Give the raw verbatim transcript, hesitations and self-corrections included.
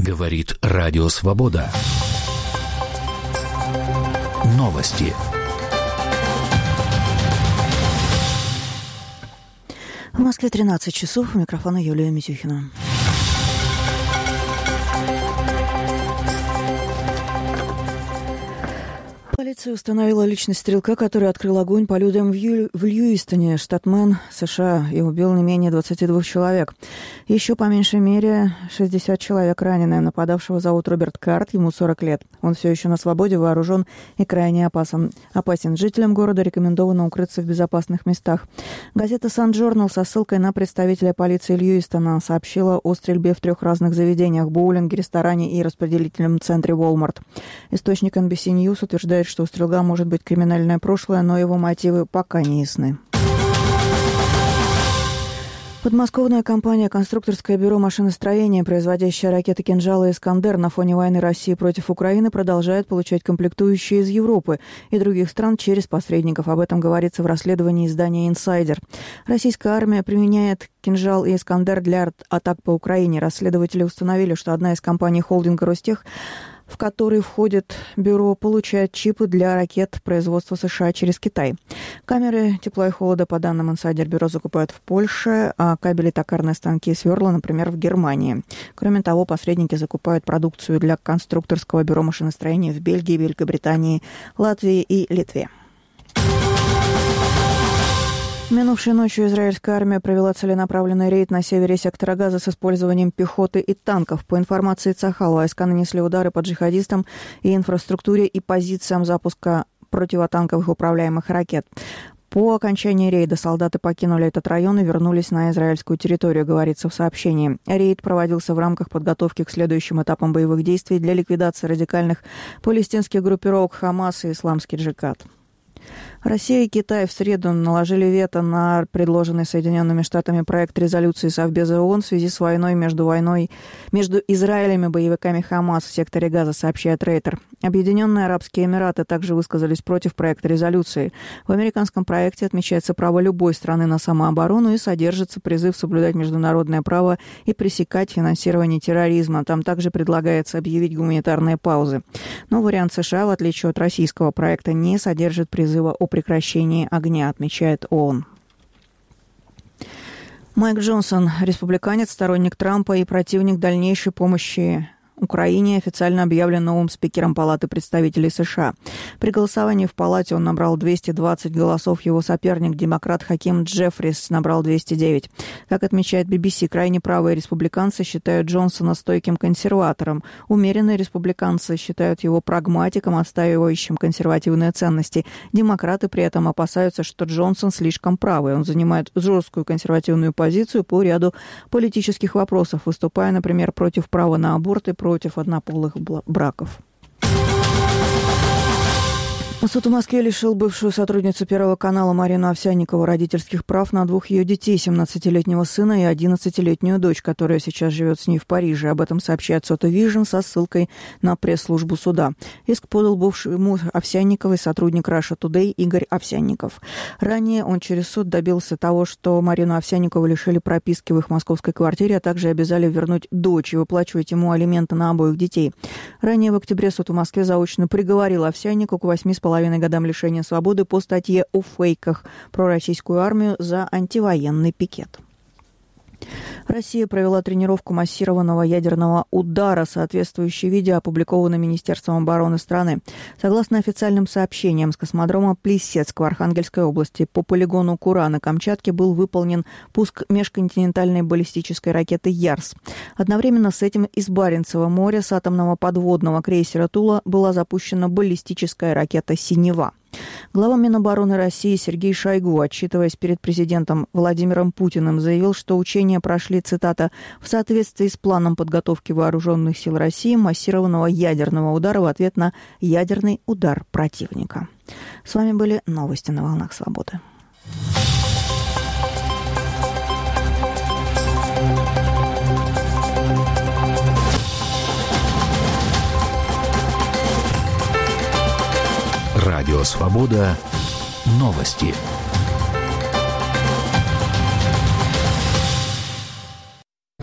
Говорит Радио Свобода. Новости. В Москве тринадцать часов. У микрофона Юлия Митюхина. Полиция установила личность стрелка, который открыл огонь по людям в, Ю... в Льюистоне, штат Мэн, США, и убил не менее двадцати двух человек. Еще по меньшей мере шестьдесят человек ранены. Нападавшего зовут Роберт Карт, ему сорок лет. Он все еще на свободе, вооружен и крайне опасен. опасен. Жителям города рекомендовано укрыться в безопасных местах. Газета «Сан-Джорнал» со ссылкой на представителя полиции Льюистона сообщила о стрельбе в трех разных заведениях – боулинге, ресторане и распределительном центре Walmart. Источник эн би си News утверждает, что у стрелка может быть криминальное прошлое, но его мотивы пока не ясны. Подмосковная компания «Конструкторское бюро машиностроения», производящая ракеты «Кинжал» и «Искандер» на фоне войны России против Украины, продолжает получать комплектующие из Европы и других стран через посредников. Об этом говорится в расследовании издания «Инсайдер». Российская армия применяет «Кинжал» и «Искандер» для атак по Украине. Расследователи установили, что одна из компаний холдинга «Ростех», в который входит бюро, получает чипы для ракет производства США через Китай. Камеры тепла и холода, по данным «Инсайдер», бюро закупают в Польше, а кабели, токарные станки и сверла, например, в Германии. Кроме того, посредники закупают продукцию для конструкторского бюро машиностроения в Бельгии, Великобритании, Латвии и Литве. Минувшей ночью израильская армия провела целенаправленный рейд на севере сектора Газа с использованием пехоты и танков. По информации Цахал, войска нанесли удары по джихадистам и инфраструктуре и позициям запуска противотанковых управляемых ракет. По окончании рейда солдаты покинули этот район и вернулись на израильскую территорию, говорится в сообщении. Рейд проводился в рамках подготовки к следующим этапам боевых действий для ликвидации радикальных палестинских группировок Хамас и Исламский джихад. Россия и Китай в среду наложили вето на предложенный Соединенными Штатами проект резолюции Совбеза ООН в связи с войной между войной между Израилем и боевиками Хамас в секторе Газа, сообщает Рейтер. Объединенные Арабские Эмираты также высказались против проекта резолюции. В американском проекте отмечается право любой страны на самооборону и содержится призыв соблюдать международное право и пресекать финансирование терроризма. Там также предлагается объявить гуманитарные паузы. Но вариант США, в отличие от российского проекта, не содержит призыва о прекращении огня, отмечает ООН. Майк Джонсон, республиканец, сторонник Трампа и противник дальнейшей помощи Украине, официально объявлен новым спикером Палаты представителей США. При голосовании в Палате он набрал двести двадцать голосов. Его соперник, демократ Хаким Джеффрис, набрал двести девять. Как отмечает би би си, крайне правые республиканцы считают Джонсона стойким консерватором. Умеренные республиканцы считают его прагматиком, отстаивающим консервативные ценности. Демократы при этом опасаются, что Джонсон слишком правый. Он занимает жесткую консервативную позицию по ряду политических вопросов, выступая, например, против права на аборт и против однополых браков. Суд в Москве лишил бывшую сотрудницу Первого канала Марину Овсянникову родительских прав на двух ее детей, семнадцатилетнего сына и одиннадцатилетнюю дочь, которая сейчас живет с ней в Париже. Об этом сообщает Сота Вижн со ссылкой на пресс-службу суда. Иск подал бывший муж Овсянниковой, сотрудник Russia Today Игорь Овсянников. Ранее он через суд добился того, что Марину Овсянникову лишили прописки в их московской квартире, а также обязали вернуть дочь и выплачивать ему алименты на обоих детей. Ранее в октябре суд в Москве заочно приговорил Овсянникову к восьми с половиной годам лишения свободы по статье о фейках про российскую армию за антивоенный пикет. Россия провела тренировку массированного ядерного удара. Соответствующее видео опубликовано Министерством обороны страны. Согласно официальным сообщениям, с космодрома Плисецк в Архангельской области по полигону Кура на Камчатке был выполнен пуск межконтинентальной баллистической ракеты «Ярс». Одновременно с этим из Баренцева моря с атомного подводного крейсера «Тула» была запущена баллистическая ракета «Синева». Глава Минобороны России Сергей Шойгу, отчитываясь перед президентом Владимиром Путиным, заявил, что учения прошли, цитата, «в соответствии с планом подготовки вооруженных сил России массированного ядерного удара в ответ на ядерный удар противника». С вами были новости на волнах свободы. Радио «Свобода». Новости.